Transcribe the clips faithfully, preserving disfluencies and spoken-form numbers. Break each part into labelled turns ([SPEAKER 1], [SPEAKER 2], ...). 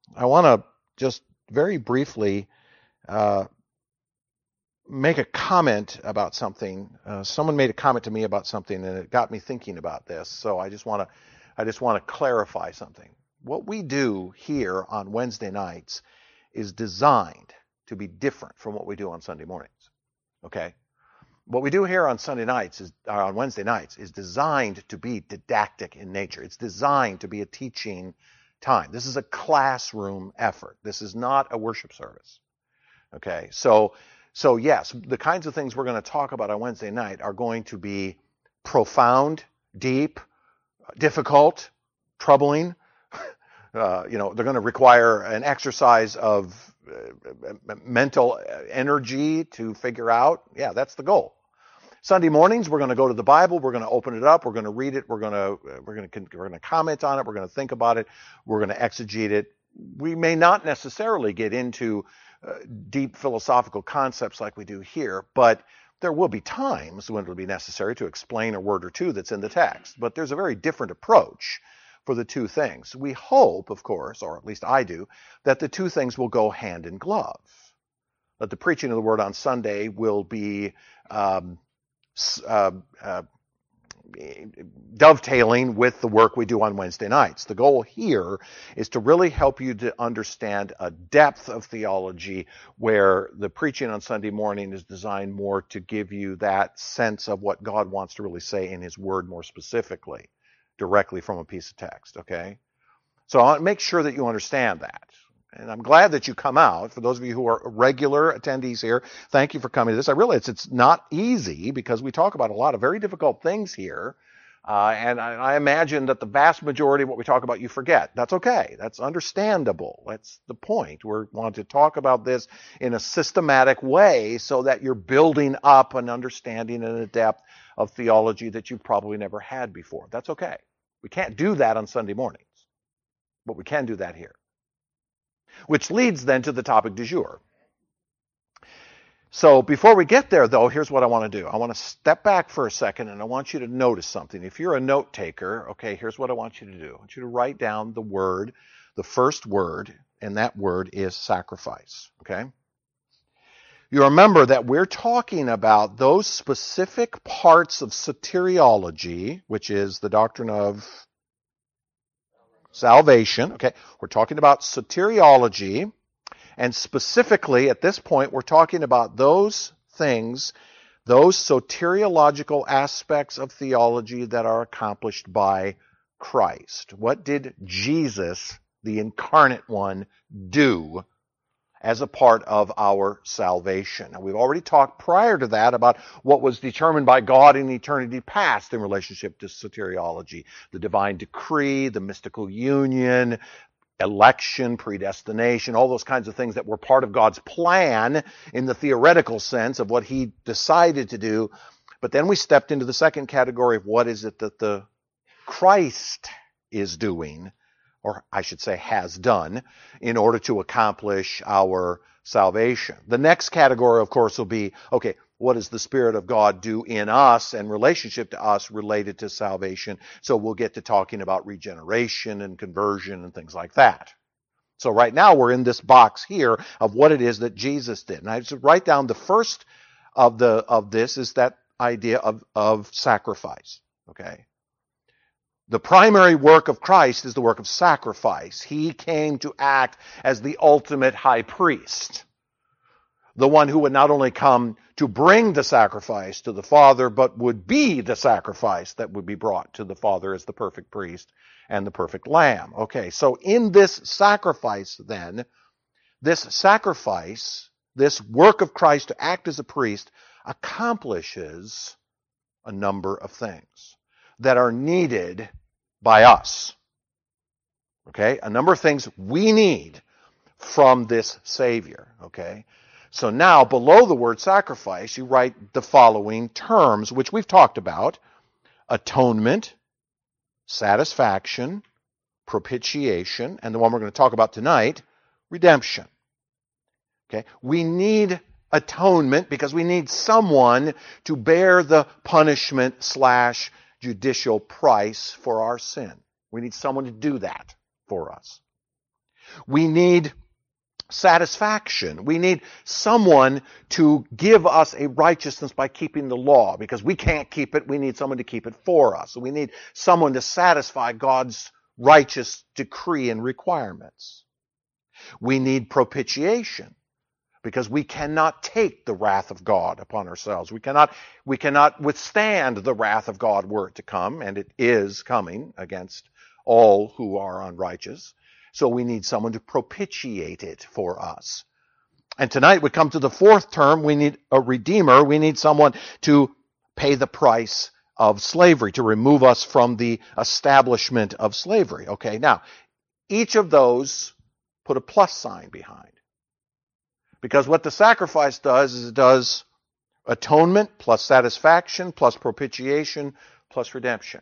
[SPEAKER 1] I want to just very briefly uh, make a comment about something. Uh, someone made a comment to me about something, and it got me thinking about this. So I just want to, I just want to clarify something. What we do here on Wednesday nights is designed to be different from what we do on Sunday mornings. Okay? What we do here on Sunday nights is, or on Wednesday nights, is designed to be didactic in nature. It's designed to be a teaching time. This is a classroom effort. This is not a worship service. Okay, so so yes, the kinds of things we're going to talk about on Wednesday night are going to be profound, deep, difficult, troubling. Uh, you know, they're going to require an exercise of uh, mental energy to figure out. Yeah, that's the goal. Sunday mornings, we're going to go to the Bible. We're going to open it up. We're going to read it. We're going to we're going to we're going to comment on it. We're going to think about it. We're going to exegete it. We may not necessarily get into uh, deep philosophical concepts like we do here, but there will be times when it'll be necessary to explain a word or two that's in the text. But there's a very different approach for the two things. We hope, of course, or at least I do, that the two things will go hand in glove. That the preaching of the word on Sunday will be um, uh, uh, dovetailing with the work we do on Wednesday nights. The goal here is to really help you to understand a depth of theology where the preaching on Sunday morning is designed more to give you that sense of what God wants to really say in his word more specifically, directly from a piece of text, okay? So I want to make sure that you understand that. And I'm glad that you come out. For those of you who are regular attendees here, thank you for coming to this. I realize it's not easy because we talk about a lot of very difficult things here. Uh, and I, I imagine that the vast majority of what we talk about you forget. That's okay. That's understandable. That's the point. We want to talk about this in a systematic way so that you're building up an understanding and a depth of theology that you've probably never had before. That's okay. We can't do that on Sunday mornings, but we can do that here. Which leads then to the topic du jour. So before we get there, though, here's what I want to do. I want to step back for a second, and I want you to notice something. If you're a note taker, okay, here's what I want you to do. I want you to write down the word, the first word, and that word is sacrifice, okay? You remember that we're talking about those specific parts of soteriology, which is the doctrine of salvation, okay? We're talking about soteriology, and specifically at this point, we're talking about those things, those soteriological aspects of theology that are accomplished by Christ. What did Jesus, the incarnate one, do as a part of our salvation? Now, we've already talked prior to that about what was determined by God in eternity past in relationship to soteriology. The divine decree, the mystical union, election, predestination, all those kinds of things that were part of God's plan in the theoretical sense of what he decided to do. But then we stepped into the second category of what is it that the Christ is doing, or I should say has done, in order to accomplish our salvation. The next category, of course, will be, okay, what does the Spirit of God do in us and relationship to us related to salvation? So we'll get to talking about regeneration and conversion and things like that. So right now we're in this box here of what it is that Jesus did. And I just write down the first of the of this is that idea of, of sacrifice, okay? The primary work of Christ is the work of sacrifice. He came to act as the ultimate high priest, the one who would not only come to bring the sacrifice to the Father, but would be the sacrifice that would be brought to the Father as the perfect priest and the perfect lamb. Okay, so in this sacrifice then, this sacrifice, this work of Christ to act as a priest, accomplishes a number of things that are needed by us. Okay? A number of things we need from this Savior. Okay? So now, below the word sacrifice, you write the following terms, which we've talked about: atonement, satisfaction, propitiation, and the one we're going to talk about tonight, redemption. Okay? We need atonement because we need someone to bear the punishment slash judicial price for our sin. We need someone to do that for us. We need satisfaction. We need someone to give us a righteousness by keeping the law, because we can't keep it. We need someone to keep it for us. So we need someone to satisfy God's righteous decree and requirements. We need propitiation, because we cannot take the wrath of God upon ourselves. We cannot, we cannot withstand the wrath of God were it to come, and it is coming against all who are unrighteous. So we need someone to propitiate it for us. And tonight we come to the fourth term. We need a redeemer. We need someone to pay the price of slavery, to remove us from the establishment of slavery. Okay, now, each of those put a plus sign behind. Because what the sacrifice does is it does atonement plus satisfaction plus propitiation plus redemption.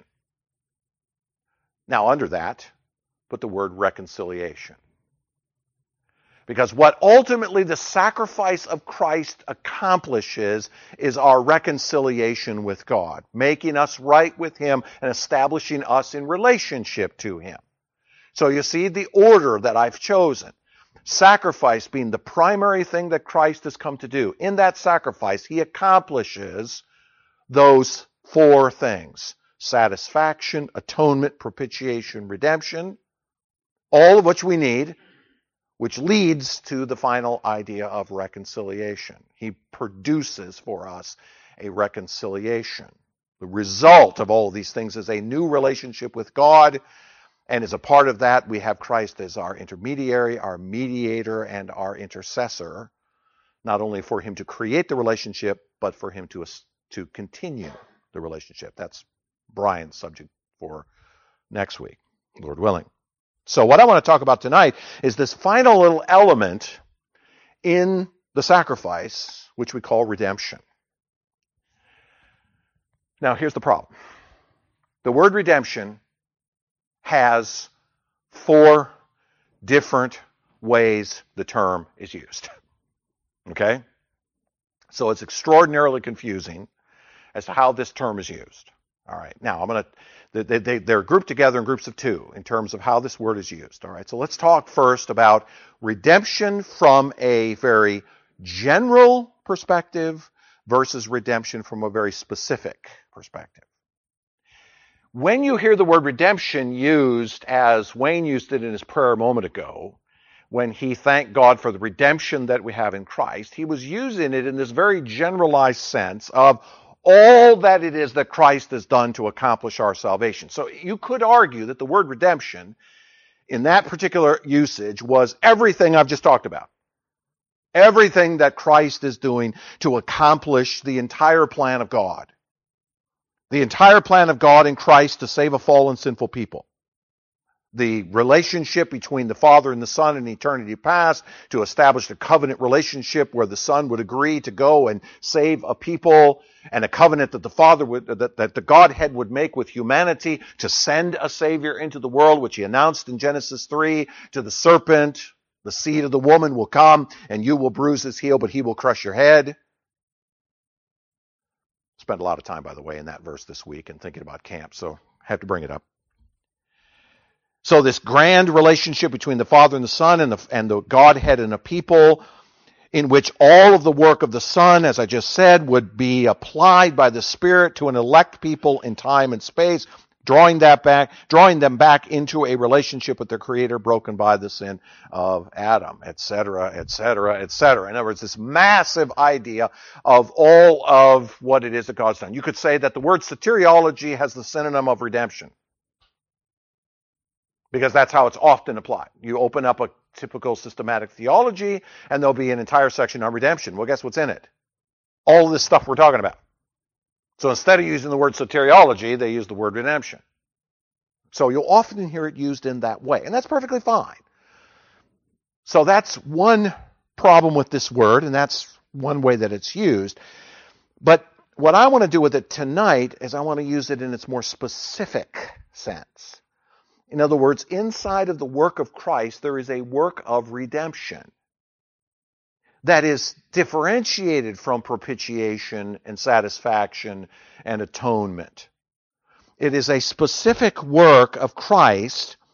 [SPEAKER 1] Now, under that, put the word reconciliation. Because what ultimately the sacrifice of Christ accomplishes is our reconciliation with God, making us right with Him and establishing us in relationship to Him. So you see the order that I've chosen. Sacrifice being the primary thing that Christ has come to do. In that sacrifice, He accomplishes those four things: satisfaction, atonement, propitiation, redemption. All of which we need, which leads to the final idea of reconciliation. He produces for us a reconciliation. The result of all of these things is a new relationship with God, and as a part of that, we have Christ as our intermediary, our mediator, and our intercessor, not only for Him to create the relationship, but for Him to, to continue the relationship. That's Brian's subject for next week, Lord willing. So what I want to talk about tonight is this final little element in the sacrifice, which we call redemption. Now, here's the problem. The word redemption has four different ways the term is used. Okay? So it's extraordinarily confusing as to how this term is used. All right. Now, I'm going to They, they, they're grouped together in groups of two in terms of how this word is used. All right, so let's talk first about redemption from a very general perspective versus redemption from a very specific perspective. When you hear the word redemption used as Wayne used it in his prayer a moment ago, when he thanked God for the redemption that we have in Christ, he was using it in this very generalized sense of all that it is that Christ has done to accomplish our salvation. So you could argue that the word redemption in that particular usage was everything I've just talked about. Everything that Christ is doing to accomplish the entire plan of God. The entire plan of God in Christ to save a fallen sinful people. The relationship between the Father and the Son in eternity past to establish a covenant relationship where the Son would agree to go and save a people, and a covenant that the Father would, that, that the Godhead would make with humanity to send a Savior into the world, which He announced in Genesis three to the serpent. The seed of the woman will come, and you will bruise his heel, but he will crush your head. Spent a lot of time, by the way, in that verse this week and thinking about camp, so I have to bring it up. So this grand relationship between the Father and the Son and the, and the Godhead and a people, in which all of the work of the Son, as I just said, would be applied by the Spirit to an elect people in time and space, drawing that back, drawing them back into a relationship with their Creator broken by the sin of Adam, et cetera, et cetera, et cetera. In other words, this massive idea of all of what it is that God's done. You could say that the word soteriology has the synonym of redemption, because that's how it's often applied. You open up a typical systematic theology, and there'll be an entire section on redemption. Well, guess what's in it? All this stuff we're talking about. So instead of using the word soteriology, they use the word redemption. So you'll often hear it used in that way, and that's perfectly fine. So that's one problem with this word, and that's one way that it's used. But what I want to do with it tonight is I want to use it in its more specific sense. In other words, inside of the work of Christ, there is a work of redemption that is differentiated from propitiation and satisfaction and atonement. It is a specific work of Christ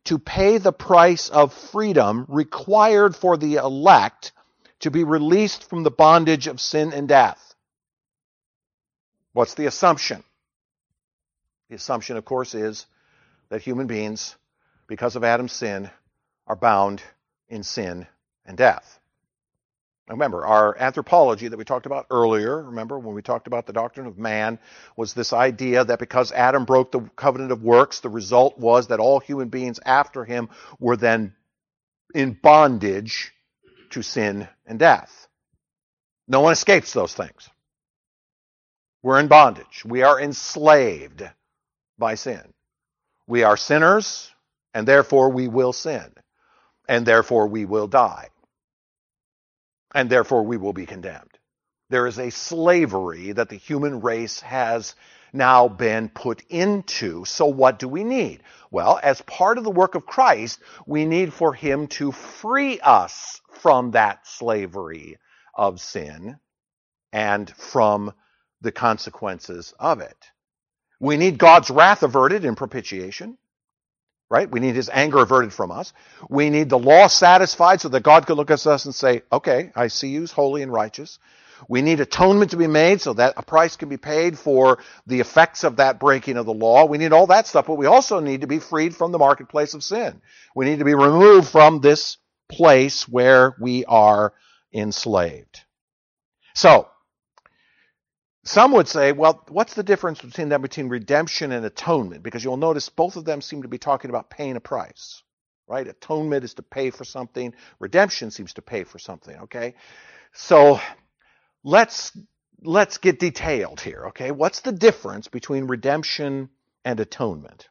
[SPEAKER 1] to pay the price of freedom required for the elect to be released from the bondage of sin and death. What's the assumption? The assumption, of course, is that human beings, because of Adam's sin, are bound in sin and death. Now remember, our anthropology that we talked about earlier, remember when we talked about the doctrine of man, was this idea that because Adam broke the covenant of works, the result was that all human beings after him were then in bondage to sin and death. No one escapes those things. We're in bondage. We are enslaved by sin. We are sinners, and therefore we will sin. And therefore we will die. And therefore we will be condemned. There is a slavery that the human race has now been put into. So what do we need? Well, as part of the work of Christ, we need for him to free us from that slavery of sin and from the consequences of it. We need God's wrath averted in propitiation. Right? We need his anger averted from us. We need the law satisfied so that God could look at us and say, okay, I see you as holy and righteous. We need atonement to be made so that a price can be paid for the effects of that breaking of the law. We need all that stuff, but we also need to be freed from the marketplace of sin. We need to be removed from this place where we are enslaved. So, some would say, well, what's the difference between them, between redemption and atonement? Because you'll notice both of them seem to be talking about paying a price, right? Atonement is to pay for something. Redemption seems to pay for something, okay? So let's, let's get detailed here, okay? What's the difference between redemption and atonement?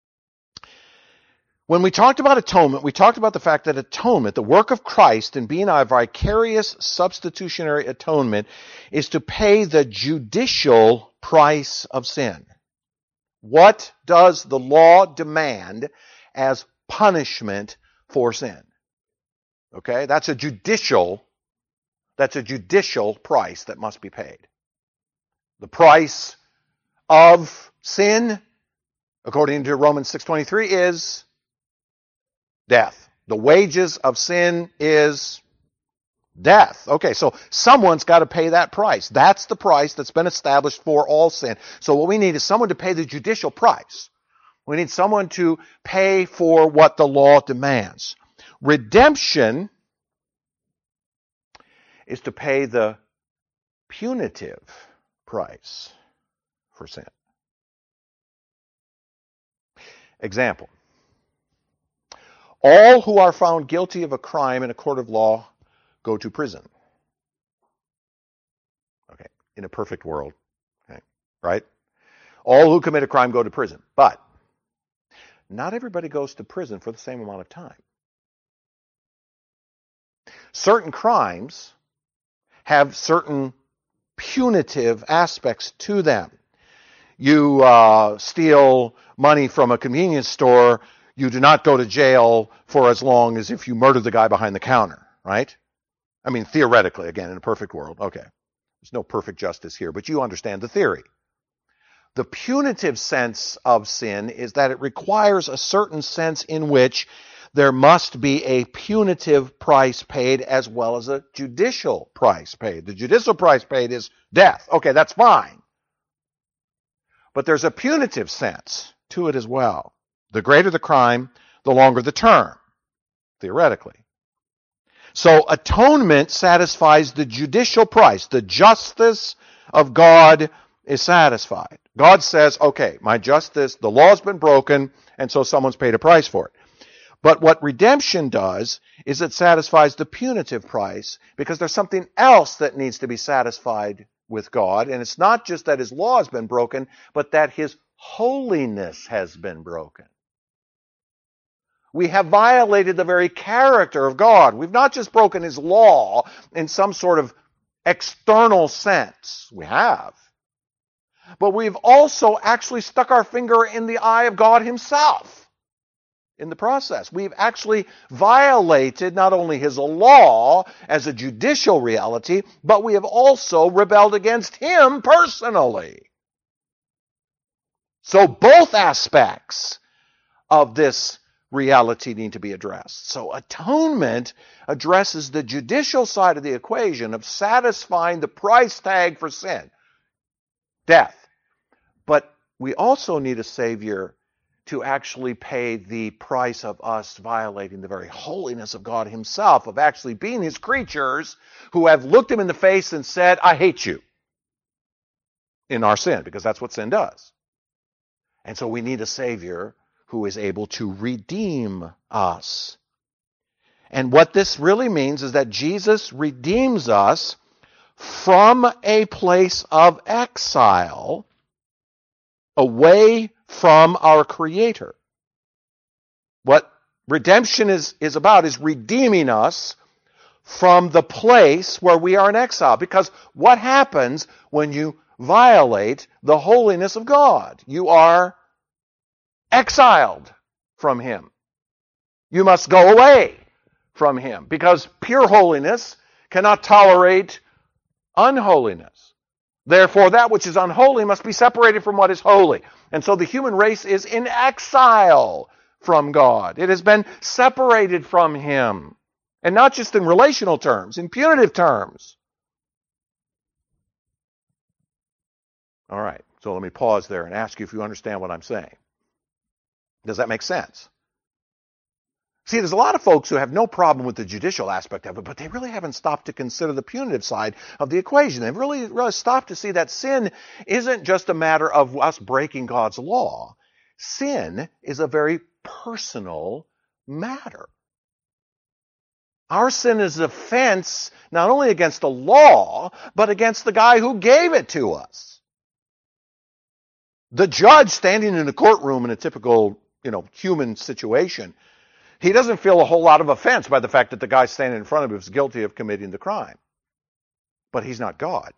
[SPEAKER 1] When we talked about atonement, we talked about the fact that atonement, the work of Christ in being our vicarious substitutionary atonement, is to pay the judicial price of sin. What does the law demand as punishment for sin? Okay, that's a judicial, that's a judicial price that must be paid. The price of sin, according to Romans six twenty-three, is death. The wages of sin is death. Okay, so someone's got to pay that price. That's the price that's been established for all sin. So what we need is someone to pay the judicial price. We need someone to pay for what the law demands. Redemption is to pay the punitive price for sin. Example. All who are found guilty of a crime in a court of law go to prison. Okay, in a perfect world, okay, right? All who commit a crime go to prison. But not everybody goes to prison for the same amount of time. Certain crimes have certain punitive aspects to them. You uh, steal money from a convenience store, you do not go to jail for as long as if you murdered the guy behind the counter, right? I mean, theoretically, again, in a perfect world. Okay. There's no perfect justice here, but you understand the theory. The punitive sense of sin is that it requires a certain sense in which there must be a punitive price paid as well as a judicial price paid. The judicial price paid is death. Okay, that's fine. But there's a punitive sense to it as well. The greater the crime, the longer the term, theoretically. So atonement satisfies the judicial price. The justice of God is satisfied. God says, okay, my justice, the law's been broken, and so someone's paid a price for it. But what redemption does is it satisfies the punitive price because there's something else that needs to be satisfied with God. And it's not just that his law has been broken, but that his holiness has been broken. We have violated the very character of God. We've not just broken his law in some sort of external sense. We have. But we've also actually stuck our finger in the eye of God himself in the process. We've actually violated not only his law as a judicial reality, but we have also rebelled against him personally. So both aspects of this reality need to be addressed. So atonement addresses the judicial side of the equation of satisfying the price tag for sin, death. But we also need a Savior to actually pay the price of us violating the very holiness of God himself, of actually being his creatures who have looked him in the face and said, I hate you, in our sin, because that's what sin does. And so we need a Savior who is able to redeem us. And what this really means is that Jesus redeems us from a place of exile away from our Creator. What redemption is, is about is redeeming us from the place where we are in exile. Because what happens when you violate the holiness of God? You are exiled from him. You must go away from him, because pure holiness cannot tolerate unholiness. Therefore, that which is unholy must be separated from what is holy. And so the human race is in exile from God. It has been separated from him. And not just in relational terms, in punitive terms. All right, so let me pause there and ask you if you understand what I'm saying. Does that make sense? See, there's a lot of folks who have no problem with the judicial aspect of it, but they really haven't stopped to consider the punitive side of the equation. They've really, really stopped to see that sin isn't just a matter of us breaking God's law. Sin is a very personal matter. Our sin is an offense not only against the law, but against the guy who gave it to us. The judge standing in a courtroom in a typical, you know, human situation, he doesn't feel a whole lot of offense by the fact that the guy standing in front of him is guilty of committing the crime. But he's not God.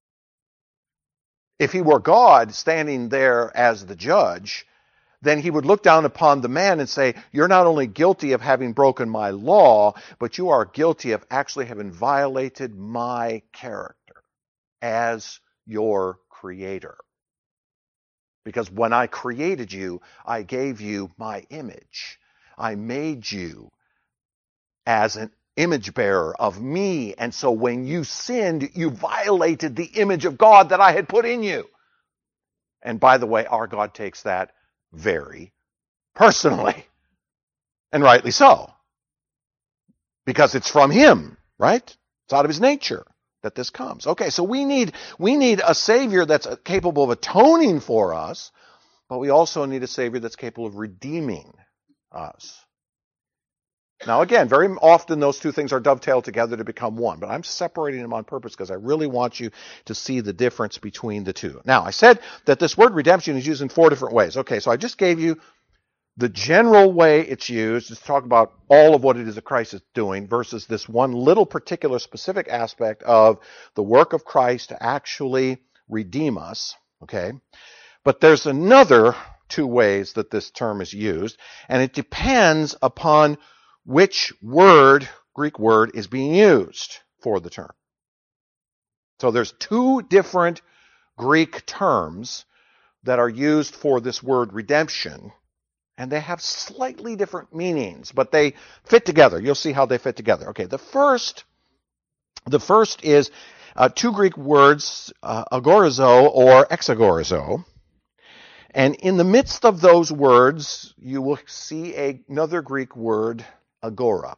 [SPEAKER 1] If he were God standing there as the judge, then he would look down upon the man and say, you're not only guilty of having broken my law, but you are guilty of actually having violated my character as your creator. Because when I created you, I gave you my image. I made you as an image bearer of me. And so when you sinned, you violated the image of God that I had put in you. And by the way, our God takes that very personally. And rightly so. Because it's from him, right? It's out of his nature that this comes. Okay, so we need we need a Savior that's capable of atoning for us, but we also need a Savior that's capable of redeeming us. Now again, very often those two things are dovetailed together to become one, but I'm separating them on purpose because I really want you to see the difference between the two. Now, I said that this word redemption is used in four different ways. Okay, so I just gave you the general way it's used to talk about all of what it is that Christ is doing versus this one little particular specific aspect of the work of Christ to actually redeem us. Okay, but there's another two ways that this term is used, and it depends upon which word, Greek word, is being used for the term. So there's two different Greek terms that are used for this word redemption, and they have slightly different meanings, but they fit together. You'll see how they fit together. Okay, the first, the first is uh, two Greek words, uh, agorizo or exagorizo. And in the midst of those words, you will see a, another Greek word, agora.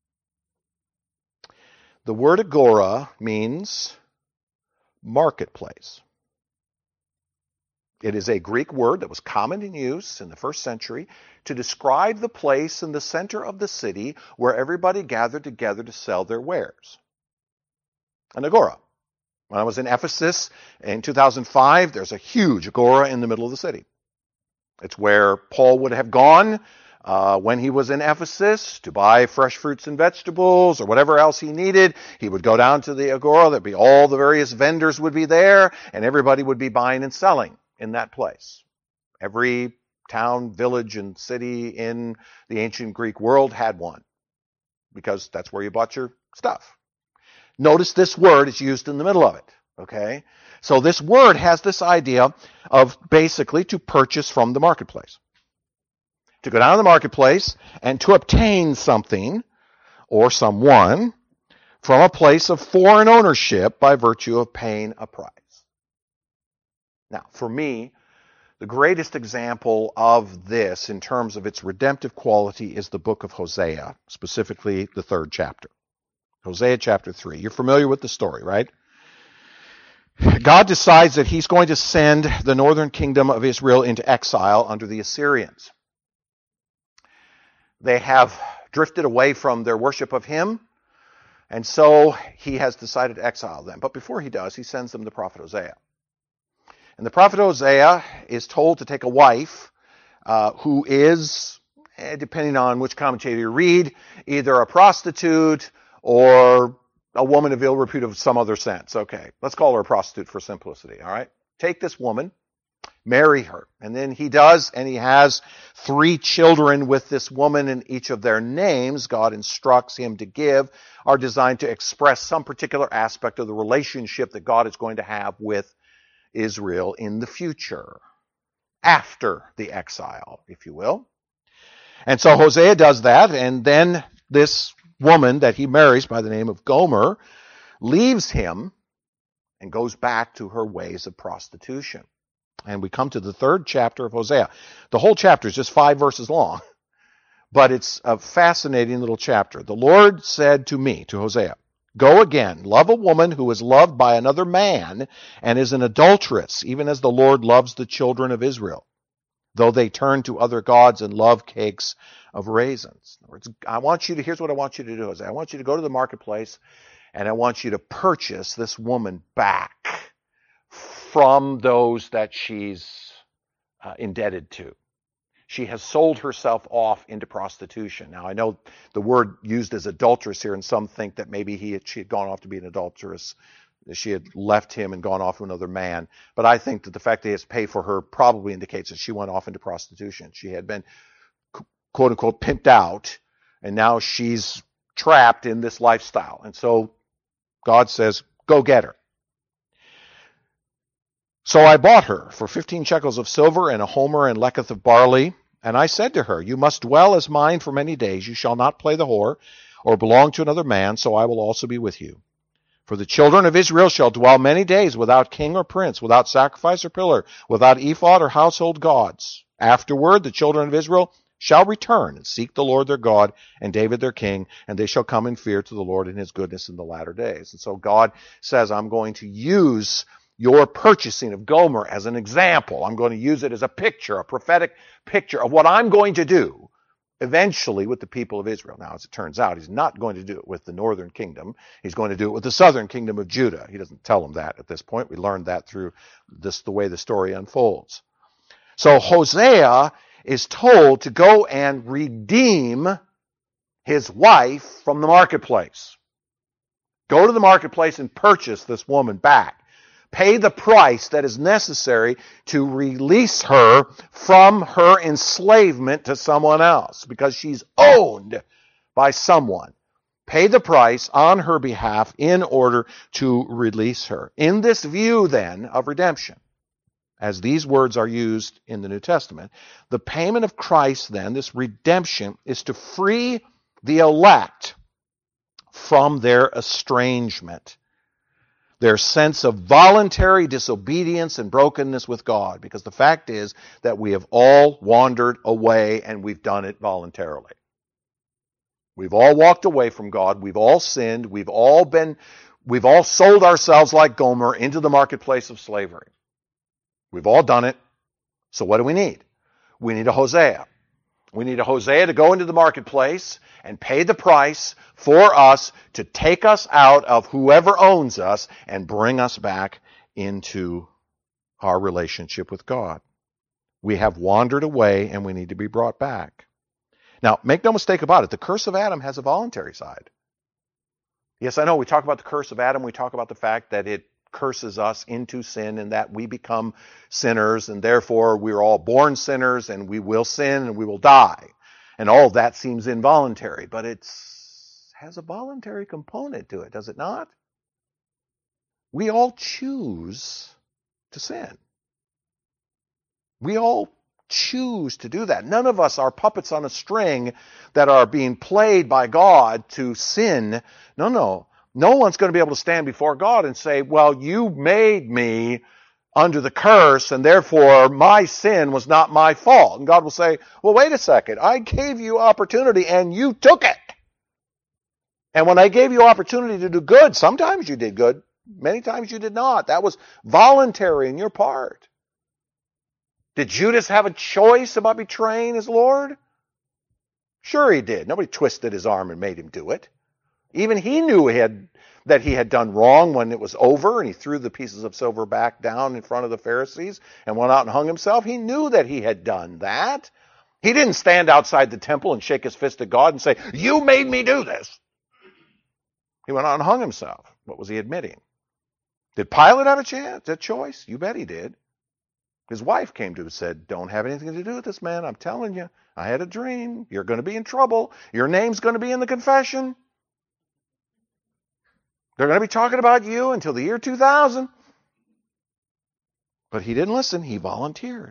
[SPEAKER 1] The word agora means marketplace. It is a Greek word that was common in use in the first century to describe the place in the center of the city where everybody gathered together to sell their wares. An agora. When I was in Ephesus in two thousand five, there's a huge agora in the middle of the city. It's where Paul would have gone uh, when he was in Ephesus to buy fresh fruits and vegetables or whatever else he needed. He would go down to the agora. There'd be all the various vendors would be there, and everybody would be buying and selling in that place. Every town, village, and city in the ancient Greek world had one because that's where you bought your stuff. Notice this word is used in the middle of it, okay? So this word has this idea of basically to purchase from the marketplace. to go down to the marketplace and to obtain something or someone from a place of foreign ownership by virtue of paying a price. Now, for me, the greatest example of this in terms of its redemptive quality is the book of Hosea, specifically the third chapter. Hosea chapter three. You're familiar with the story, right? God decides that he's going to send the northern kingdom of Israel into exile under the Assyrians. They have drifted away from their worship of him, and so he has decided to exile them. But before he does, he sends them the prophet Hosea. And the prophet Hosea is told to take a wife uh, who is, eh, depending on which commentator you read, either a prostitute or a woman of ill repute of some other sense. Okay, let's call her a prostitute for simplicity, all right? Take this woman, marry her. And then he does, and he has three children with this woman, and each of their names God instructs him to give are designed to express some particular aspect of the relationship that God is going to have with Israel in the future, after the exile, if you will. And so Hosea does that, and then this woman that he marries by the name of Gomer leaves him and goes back to her ways of prostitution. And we come to the third chapter of Hosea. The whole chapter is just five verses long, but it's a fascinating little chapter. The Lord said to me, to Hosea, "Go again, love a woman who is loved by another man and is an adulteress, even as the Lord loves the children of Israel, though they turn to other gods and love cakes of raisins." In other words, I want you to, here's what I want you to do, Hosea. I want you to go to the marketplace and I want you to purchase this woman back from those that she's uh, indebted to. She has sold herself off into prostitution. Now, I know the word used as adulteress here, and some think that maybe he had, she had gone off to be an adulteress. She had left him and gone off to another man. But I think that the fact that he has to pay for her probably indicates that she went off into prostitution. She had been, quote unquote, pimped out, and now she's trapped in this lifestyle. And so God says, go get her. So I bought her for fifteen shekels of silver and a homer and leketh of barley. And I said to her, "You must dwell as mine for many days. You shall not play the whore or belong to another man, so I will also be with you. For the children of Israel shall dwell many days without king or prince, without sacrifice or pillar, without ephod or household gods. Afterward, the children of Israel shall return and seek the Lord their God and David their king, and they shall come in fear to the Lord and his goodness in the latter days." And so God says, I'm going to use your purchasing of Gomer as an example. I'm going to use it as a picture, a prophetic picture of what I'm going to do eventually with the people of Israel. Now, as it turns out, he's not going to do it with the northern kingdom. He's going to do it with the southern kingdom of Judah. He doesn't tell them that at this point. We learned that through this, the way the story unfolds. So Hosea is told to go and redeem his wife from the marketplace. Go to the marketplace and purchase this woman back. Pay the price that is necessary to release her from her enslavement to someone else, because she's owned by someone. Pay the price on her behalf in order to release her. In this view, then, of redemption, as these words are used in the New Testament, the payment of Christ, then, this redemption, is to free the elect from their estrangement, their sense of voluntary disobedience and brokenness with God, because the fact is that we have all wandered away and we've done it voluntarily. We've all walked away from God. We've all sinned. We've all been, we've all sold ourselves like Gomer into the marketplace of slavery. We've all done it. So what do we need? We need a Hosea. We need a Hosea to go into the marketplace and pay the price for us to take us out of whoever owns us and bring us back into our relationship with God. We have wandered away and we need to be brought back. Now, make no mistake about it, the curse of Adam has a voluntary side. Yes, I know we talk about the curse of Adam, we talk about the fact that it curses us into sin and that we become sinners, and therefore we're all born sinners and we will sin and we will die. And all of that seems involuntary, but it has a voluntary component to it, does it not? We all choose to sin. We all choose to do that. None of us are puppets on a string that are being played by God to sin. No, no. No one's going to be able to stand before God and say, well, you made me under the curse, and therefore my sin was not my fault. And God will say, well, wait a second. I gave you opportunity and you took it. And when I gave you opportunity to do good, sometimes you did good. Many times you did not. That was voluntary on your part. Did Judas have a choice about betraying his Lord? Sure he did. Nobody twisted his arm and made him do it. Even he knew he had, that he had done wrong when it was over, and he threw the pieces of silver back down in front of the Pharisees and went out and hung himself. He knew that he had done that. He didn't stand outside the temple and shake his fist at God and say, you made me do this. He went out and hung himself. What was he admitting? Did Pilate have a chance, a choice? You bet he did. His wife came to him and said, don't have anything to do with this man. I'm telling you, I had a dream. You're going to be in trouble. Your name's going to be in the confession. They're going to be talking about you until the year two thousand. But he didn't listen. He volunteered.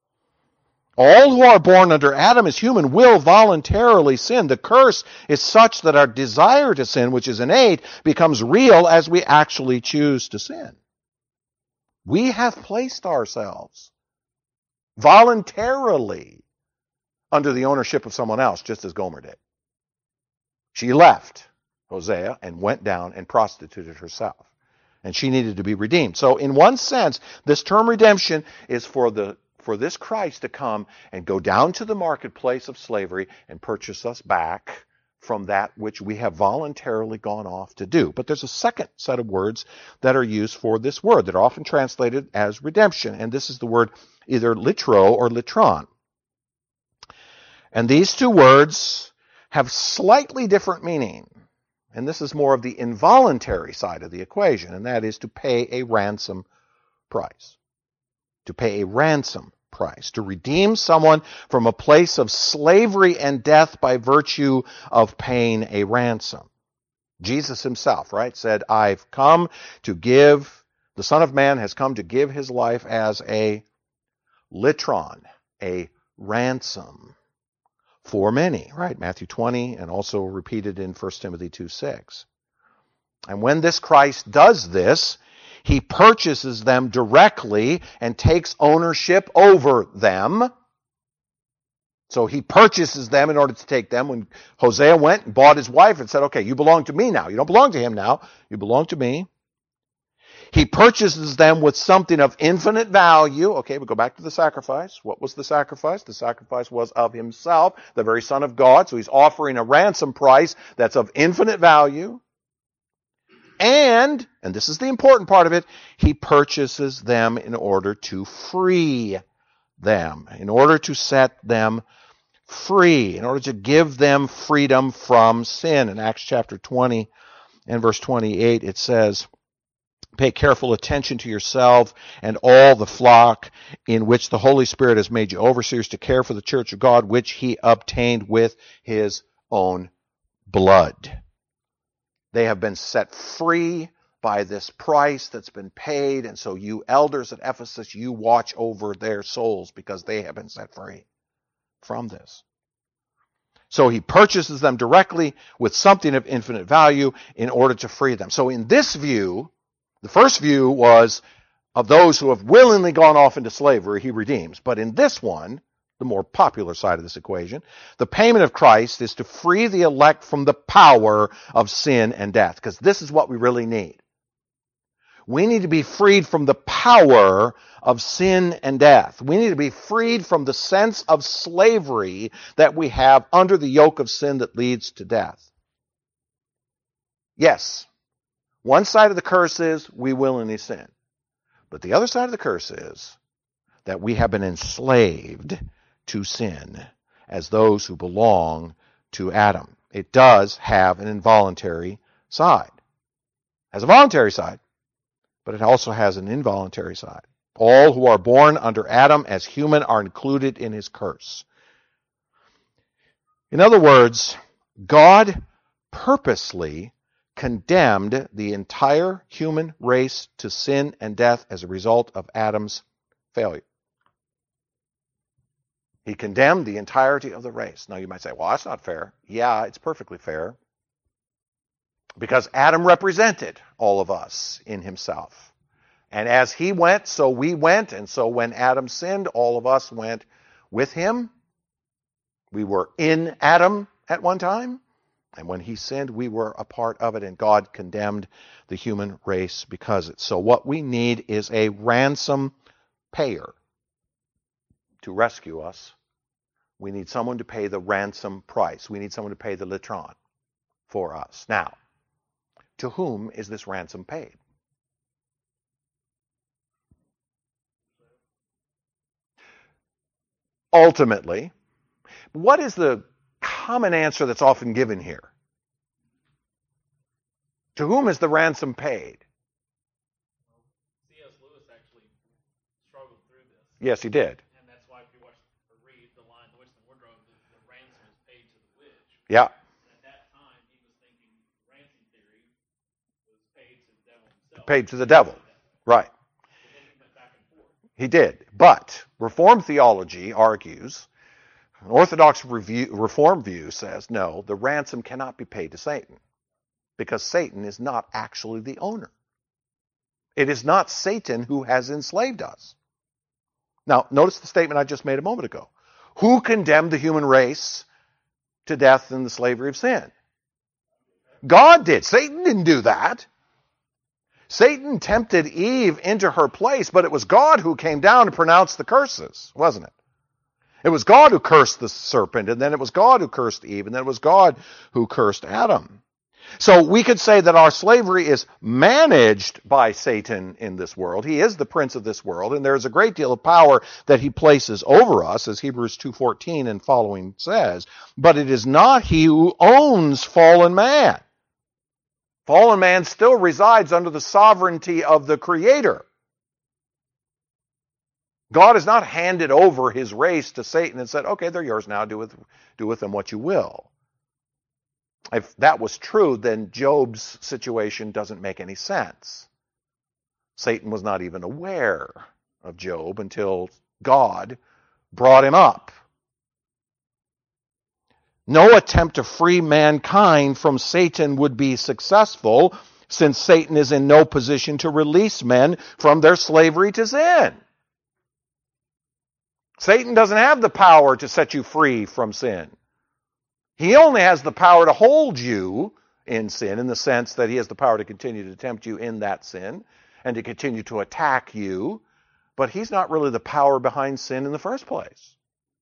[SPEAKER 1] All who are born under Adam as human will voluntarily sin. The curse is such that our desire to sin, which is innate, becomes real as we actually choose to sin. We have placed ourselves voluntarily under the ownership of someone else, just as Gomer did. She left Hosea and went down and prostituted herself. And she needed to be redeemed. So in one sense, this term redemption is for the for this Christ to come and go down to the marketplace of slavery and purchase us back from that which we have voluntarily gone off to do. But there's a second set of words that are used for this word that are often translated as redemption. And this is the word either litro or litron. And these two words have slightly different meaning. And this is more of the involuntary side of the equation, and that is to pay a ransom price. To pay a ransom price. To redeem someone from a place of slavery and death by virtue of paying a ransom. Jesus himself, right, said, I've come to give, the Son of Man has come to give his life as a litron, a ransom. For many, right? Matthew twenty, and also repeated in First Timothy two six. And when this Christ does this, he purchases them directly and takes ownership over them. So he purchases them in order to take them. When Hosea went and bought his wife and said, okay, you belong to me now. You don't belong to him now. You belong to me. He purchases them with something of infinite value. Okay, we go back to the sacrifice. What was the sacrifice? The sacrifice was of himself, the very Son of God. So he's offering a ransom price that's of infinite value. And, and this is the important part of it, he purchases them in order to free them, in order to set them free, in order to give them freedom from sin. In Acts chapter twenty and verse twenty-eight, it says, pay careful attention to yourself and all the flock in which the Holy Spirit has made you overseers to care for the church of God, which he obtained with his own blood. They have been set free by this price that's been paid, and so you elders at Ephesus, you watch over their souls because they have been set free from this. So he purchases them directly with something of infinite value in order to free them. So in this view, the first view was of those who have willingly gone off into slavery, he redeems. But in this one, the more popular side of this equation, the payment of Christ is to free the elect from the power of sin and death, because this is what we really need. We need to be freed from the power of sin and death. We need to be freed from the sense of slavery that we have under the yoke of sin that leads to death. Yes, one side of the curse is we willingly sin. But the other side of the curse is that we have been enslaved to sin as those who belong to Adam. It does have an involuntary side. It has a voluntary side, but it also has an involuntary side. All who are born under Adam as human are included in his curse. In other words, God purposely condemned the entire human race to sin and death as a result of Adam's failure. He condemned the entirety of the race. Now you might say, well, that's not fair. Yeah, it's perfectly fair. Because Adam represented all of us in himself. And as he went, so we went. And so when Adam sinned, all of us went with him. We were in Adam at one time. And when he sinned, we were a part of it. And God condemned the human race because of it. So what we need is a ransom payer to rescue us. We need someone to pay the ransom price. We need someone to pay the litron for us. Now, to whom is this ransom paid? Ultimately, what is the common answer that's often given here? To whom is the ransom paid?
[SPEAKER 2] C S. Lewis actually struggled through this.
[SPEAKER 1] Yes, he did.
[SPEAKER 2] And that's why if you watch or read the line, the Witch and the Wardrobe, the, the ransom is paid to the witch.
[SPEAKER 1] Yeah.
[SPEAKER 2] And at that time, he was thinking ransom theory was paid to the devil himself.
[SPEAKER 1] Paid to the devil. Right.
[SPEAKER 2] And then he went back and forth.
[SPEAKER 1] He did. But Reformed theology argues, an Orthodox review, Reformed view says, no, the ransom cannot be paid to Satan because Satan is not actually the owner. It is not Satan who has enslaved us. Now, notice the statement I just made a moment ago. Who condemned the human race to death in the slavery of sin? God did. Satan didn't do that. Satan tempted Eve into her place, but it was God who came down and pronounced the curses, wasn't it? It was God who cursed the serpent, and then it was God who cursed Eve, and then it was God who cursed Adam. So we could say that our slavery is managed by Satan in this world. He is the prince of this world, and there's a great deal of power that he places over us, as Hebrews two fourteen and following says. But it is not he who owns fallen man. Fallen man still resides under the sovereignty of the Creator. God has not handed over his race to Satan and said, okay, they're yours now, do with, do with them what you will. If that was true, then Job's situation doesn't make any sense. Satan was not even aware of Job until God brought him up. No attempt to free mankind from Satan would be successful, since Satan is in no position to release men from their slavery to sin. Satan doesn't have the power to set you free from sin. He only has the power to hold you in sin, in the sense that he has the power to continue to tempt you in that sin and to continue to attack you, but he's not really the power behind sin in the first place.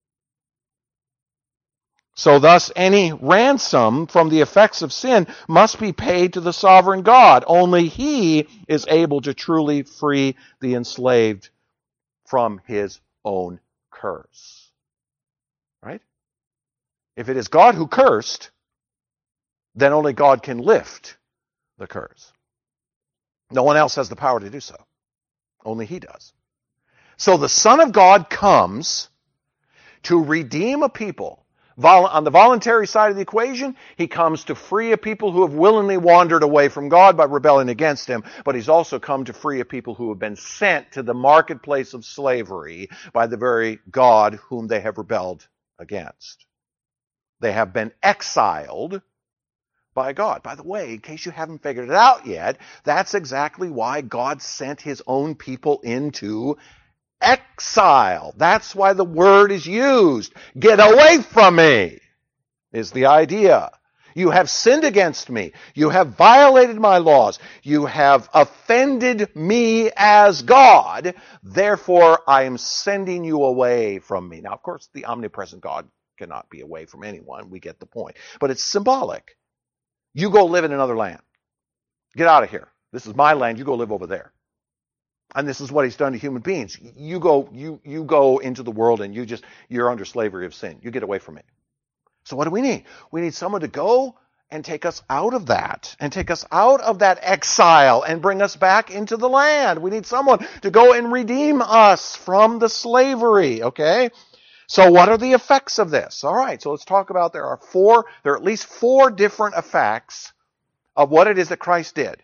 [SPEAKER 1] So thus, any ransom from the effects of sin must be paid to the sovereign God. Only he is able to truly free the enslaved from his own curse. Right? If it is God who cursed, then only God can lift the curse. No one else has the power to do so. Only he does. So the Son of God comes to redeem a people. On the voluntary side of the equation, he comes to free a people who have willingly wandered away from God by rebelling against him, but he's also come to free a people who have been sent to the marketplace of slavery by the very God whom they have rebelled against. They have been exiled by God. By the way, in case you haven't figured it out yet, that's exactly why God sent his own people into exile. That's why the word is used. Get away from me is the idea. You have sinned against me. You have violated my laws. You have offended me as God. Therefore, I am sending you away from me. Now, of course, the omnipresent God cannot be away from anyone. We get the point. But it's symbolic. You go live in another land. Get out of here. This is my land. You go live over there. And this is what he's done to human beings. You go, you, you go into the world and you just, you're under slavery of sin. You get away from it. So what do we need? We need someone to go and take us out of that, and take us out of that exile and bring us back into the land. We need someone to go and redeem us from the slavery, okay? So what are the effects of this? All right, so let's talk about, there are four, there are at least four different effects of what it is that Christ did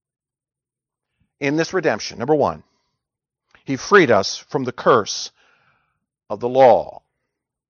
[SPEAKER 1] in this redemption. Number one, he freed us from the curse of the law.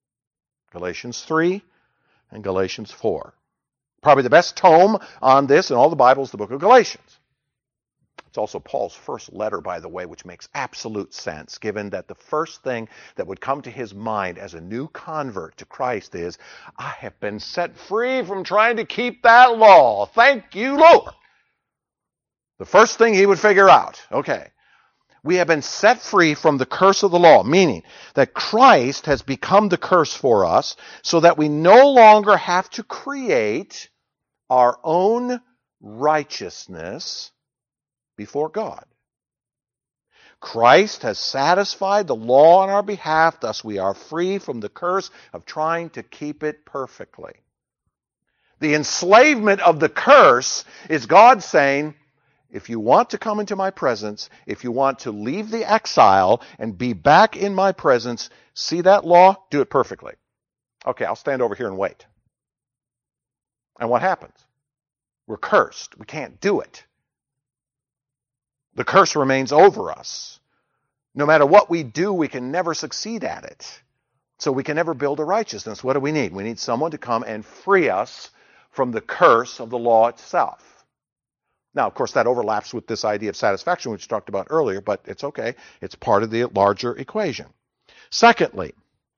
[SPEAKER 1] Galatians three and Galatians four. Probably the best tome on this in all the Bible is the book of Galatians. It's also Paul's first letter, by the way, which makes absolute sense, given that the first thing that would come to his mind as a new convert to Christ is, I have been set free from trying to keep that law. Thank you, Lord. The first thing he would figure out, okay, we have been set free from the curse of the law, meaning that Christ has become the curse for us so that we no longer have to create our own righteousness before God. Christ has satisfied the law on our behalf, thus we are free from the curse of trying to keep it perfectly. The enslavement of the curse is God saying, if you want to come into my presence, if you want to leave the exile and be back in my presence, see that law? Do it perfectly. Okay, I'll stand over here and wait. And what happens? We're cursed. We can't do it. The curse remains over us. No matter what we do, we can never succeed at it. So we can never build a righteousness. What do we need? We need someone to come and free us from the curse of the law itself. Now, of course, that overlaps with this idea of satisfaction, which we talked about earlier, but it's okay. It's part of the larger equation. Secondly,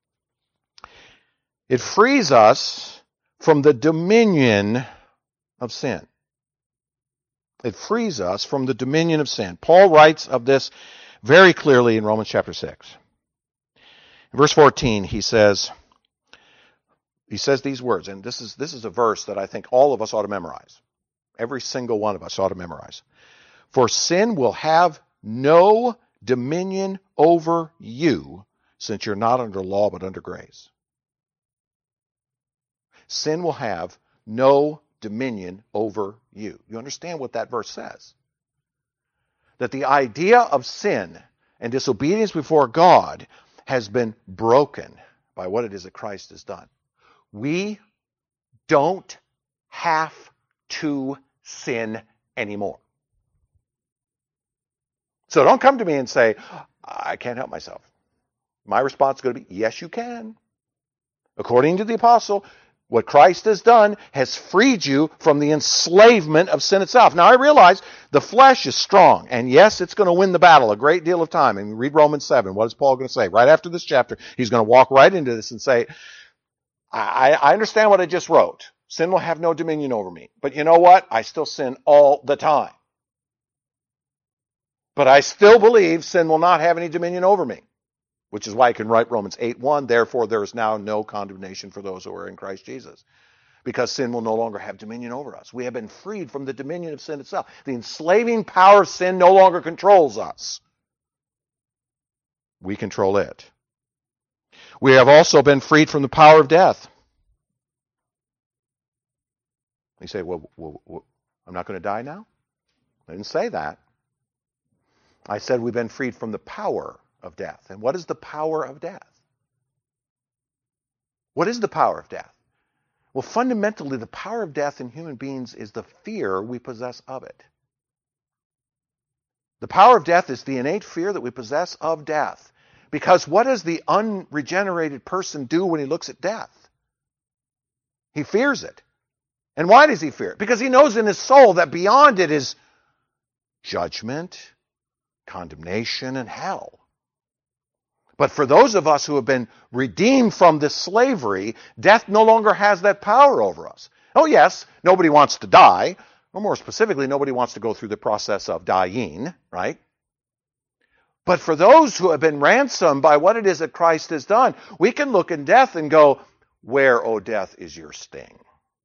[SPEAKER 1] it frees us from the dominion of sin. It frees us from the dominion of sin. Paul writes of this very clearly in Romans chapter six. In verse fourteen, he says, he says these words, and this is, this is a verse that I think all of us ought to memorize. Every single one of us ought to memorize. For sin will have no dominion over you, since you're not under law but under grace. Sin will have no dominion over you. You understand what that verse says? That the idea of sin and disobedience before God has been broken by what it is that Christ has done. We don't have to sin anymore. So don't come to me and say, I can't help myself. My response is going to be, yes, you can. According to the apostle, what Christ has done has freed you from the enslavement of sin itself. Now, I realize the flesh is strong, and yes, it's going to win the battle a great deal of time. And read Romans seven. What is Paul going to say? Right after this chapter, he's going to walk right into this and say, I, I understand what I just wrote. Sin will have no dominion over me. But you know what? I still sin all the time. But I still believe sin will not have any dominion over me. Which is why I can write Romans eight one, therefore there is now no condemnation for those who are in Christ Jesus. Because sin will no longer have dominion over us. We have been freed from the dominion of sin itself. The enslaving power of sin no longer controls us. We control it. We have also been freed from the power of death. You say, well, well, well I'm not going to die now? I didn't say that. I said we've been freed from the power of death. And what is the power of death? What is the power of death? Well, fundamentally, the power of death in human beings is the fear we possess of it. The power of death is the innate fear that we possess of death. Because what does the unregenerated person do when he looks at death? He fears it. And why does he fear it? Because he knows in his soul that beyond it is judgment, condemnation, and hell. But for those of us who have been redeemed from this slavery, death no longer has that power over us. Oh yes, nobody wants to die. Or more specifically, nobody wants to go through the process of dying, right? But for those who have been ransomed by what it is that Christ has done, we can look in death and go, where, O death, is your sting?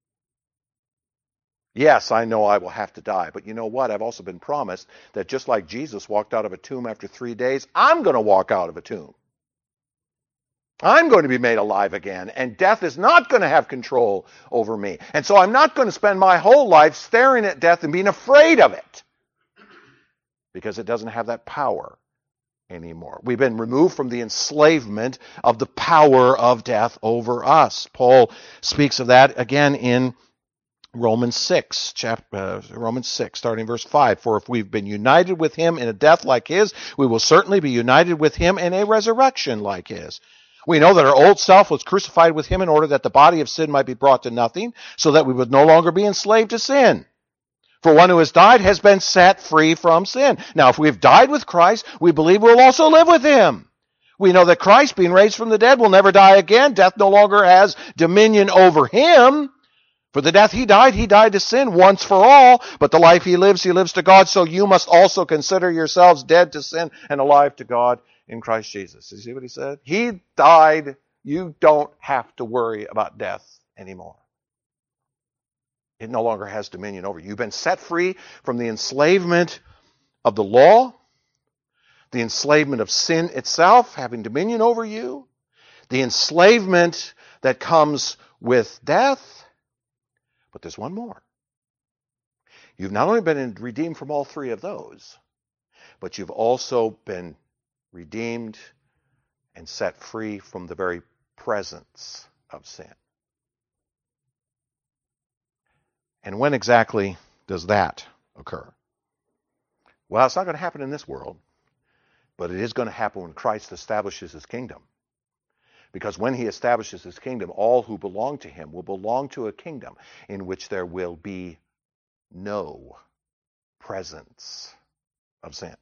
[SPEAKER 1] Yes, I know I will have to die, but you know what? I've also been promised that just like Jesus walked out of a tomb after three days, I'm going to walk out of a tomb. I'm going to be made alive again, and death is not going to have control over me. And so I'm not going to spend my whole life staring at death and being afraid of it, because it doesn't have that power anymore. We've been removed from the enslavement of the power of death over us. Paul speaks of that again in Romans six, chapter, uh, Romans six, starting verse five. For if we've been united with him in a death like his, we will certainly be united with him in a resurrection like his. We know that our old self was crucified with him in order that the body of sin might be brought to nothing, so that we would no longer be enslaved to sin. For one who has died has been set free from sin. Now, if we have died with Christ, we believe we'll also live with him. We know that Christ, being raised from the dead, will never die again. Death no longer has dominion over him. For the death he died, he died to sin once for all. But the life he lives, he lives to God. So you must also consider yourselves dead to sin and alive to God in Christ Jesus. You see what he said? He died. You don't have to worry about death anymore. It no longer has dominion over you. You've been set free from the enslavement of the law, the enslavement of sin itself having dominion over you, the enslavement that comes with death. But there's one more. You've not only been redeemed from all three of those, but you've also been redeemed and set free from the very presence of sin. And when exactly does that occur? Well, it's not going to happen in this world, but it is going to happen when Christ establishes his kingdom. Because when he establishes his kingdom, all who belong to him will belong to a kingdom in which there will be no presence of sin.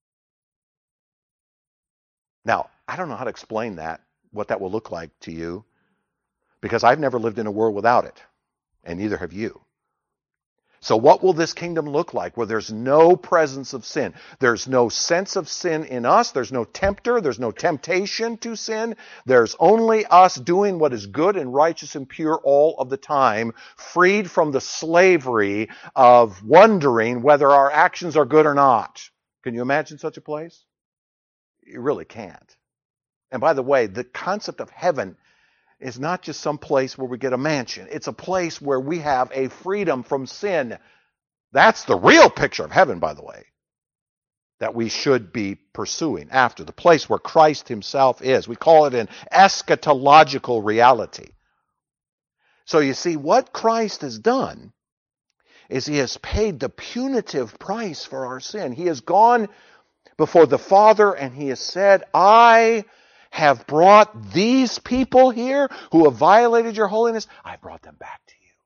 [SPEAKER 1] Now, I don't know how to explain that, what that will look like to you, because I've never lived in a world without it, and neither have you. So what will this kingdom look like where there's no presence of sin? There's no sense of sin in us. There's no tempter. There's no temptation to sin. There's only us doing what is good and righteous and pure all of the time, freed from the slavery of wondering whether our actions are good or not. Can you imagine such a place? You really can't. And by the way, the concept of heaven is not just some place where we get a mansion. It's a place where we have a freedom from sin. That's the real picture of heaven, by the way, that we should be pursuing after, the place where Christ himself is. We call it an eschatological reality. So you see, what Christ has done is he has paid the punitive price for our sin. He has gone before the Father and he has said, I have brought these people here who have violated your holiness. I brought them back to you.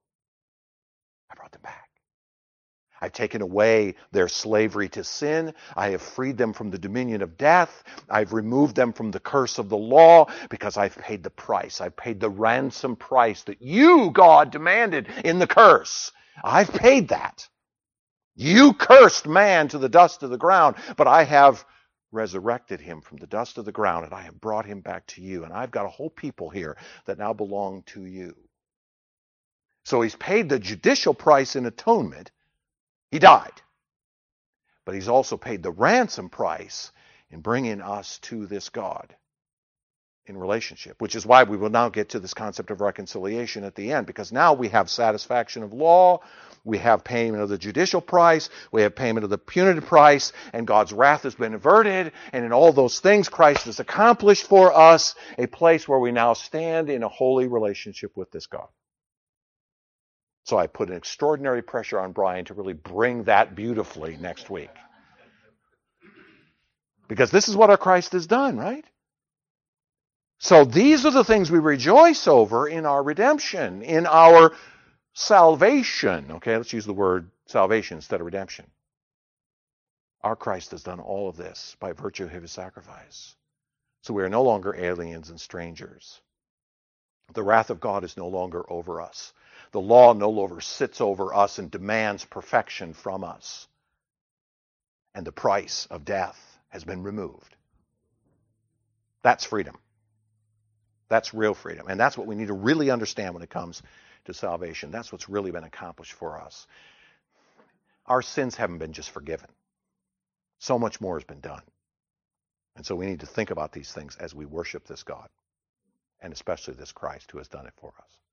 [SPEAKER 1] I brought them back. I've taken away their slavery to sin. I have freed them from the dominion of death. I've removed them from the curse of the law because I've paid the price. I've paid the ransom price that you, God, demanded in the curse. I've paid that. You cursed man to the dust of the ground, but I have resurrected him from the dust of the ground, and I have brought him back to you. And I've got a whole people here that now belong to you. So he's paid the judicial price in atonement. He died. But he's also paid the ransom price in bringing us to this God in relationship, which is why we will now get to this concept of reconciliation at the end, because now we have satisfaction of law, we have payment of the judicial price, we have payment of the punitive price, and God's wrath has been averted, and in all those things Christ has accomplished for us a place where we now stand in a holy relationship with this God. So I put an extraordinary pressure on Brian to really bring that beautifully next week. Because this is what our Christ has done, right? So these are the things we rejoice over in our redemption, in our salvation. Okay, let's use the word salvation instead of redemption. Our Christ has done all of this by virtue of his sacrifice. So we are no longer aliens and strangers. The wrath of God is no longer over us. The law no longer sits over us and demands perfection from us. And the price of death has been removed. That's freedom. That's real freedom. And that's what we need to really understand when it comes to salvation. That's what's really been accomplished for us. Our sins haven't been just forgiven. So much more has been done. And so we need to think about these things as we worship this God, and especially this Christ who has done it for us.